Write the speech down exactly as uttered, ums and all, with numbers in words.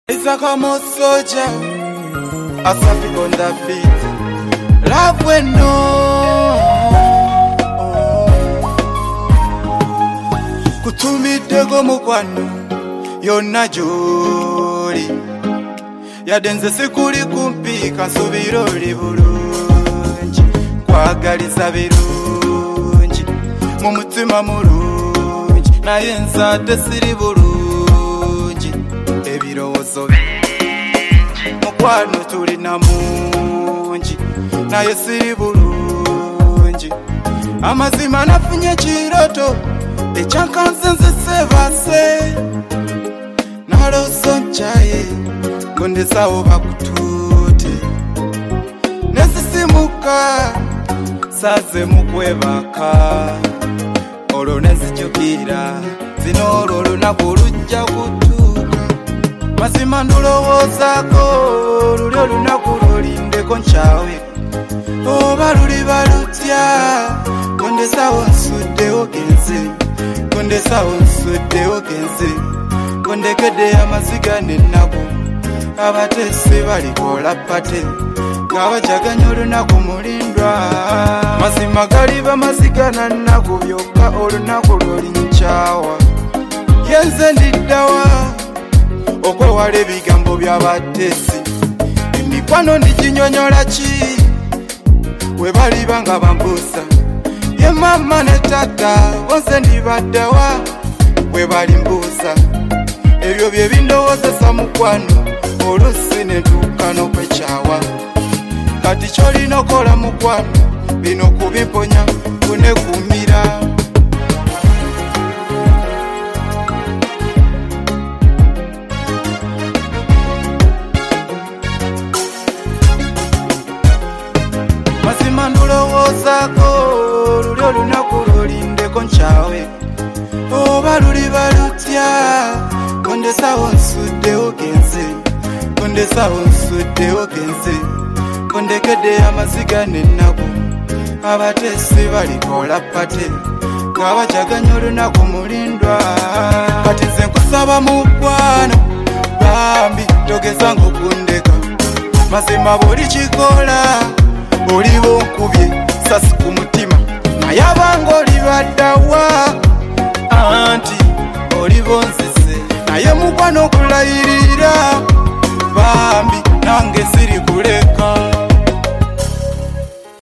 It's like I'm a soldier, a traffic on the beat. Love when no kutumidego mukwano yonna joli yadenze sikuli kumpi kansubira oli bulungi kwagaliza birungi mu mutima mulungi naye nzadde siri bulungi ebirowoozo bingi mukwano tulina mungi naye siri bulungi amazima nafunye kiroto ekyankanze nze sebase nalooso nkyaye ngondezawo bakutuute nezisimuka saze mukwebaka olwo nezijukira zino olwo olunaku lujja kutuuka mazima ndulowoozaako luli olunaku lulindeko nkyawe oba luli balutya ngondezawo nsuddewo genze ngondezawo nsuddewo genze ngondekedde amaziga n'ennaku abateesi balikola pate ng'abajaganya olunaku mulindwa mazima gali bamaziga na nnaku byokka olunaku lwolinkyawa yenze ndiddawa okwewala ebigambo by'abateesi emikwano ndiginyonyola ki we baliba nga bambuusa ye mama ne tata bonse ndibaddawa we bali mbuusa ebyo bye bindowoozesa mukwano oluusi ne ntuuka n'okwekyawa kati ky'olina okola mukwano bino kubimponya kunegumira mazima ndulowoozaako luli olunaku lwolindeko nkyawe oba luli balutya ngondezawo nsuddewo genze ngondezawo nsuddewo genze ngondekedde amaziga n'ennaku abateesi balikola pate ng'abajaganya olunaku mulindwa kati nze nkusaba mukwano bambi togezanga okundeka mazima buli kikola oliba onkubye sasi ku mutima naye abanga oli baddawa anti oliba onzise naye mukwano okulayirira bambi